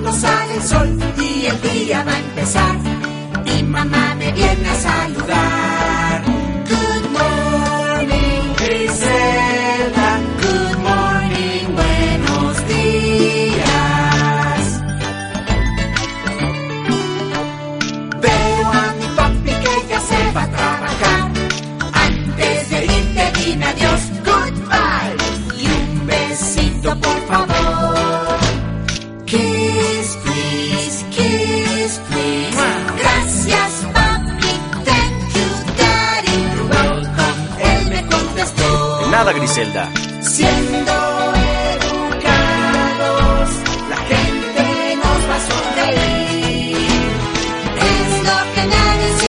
no sale el sol y el día va a empezar. Mi mamá me viene a saludar. Good morning, Griselda. Good morning, buenos días. Veo a mi papi que ya se va a trabajar. Antes de irte dime adiós, goodbye. Y un besito por favor. Kiss, please, kiss, please. Gracias, papi, thank you, daddy. You're welcome, él me contestó. De nada, Griselda. Siendo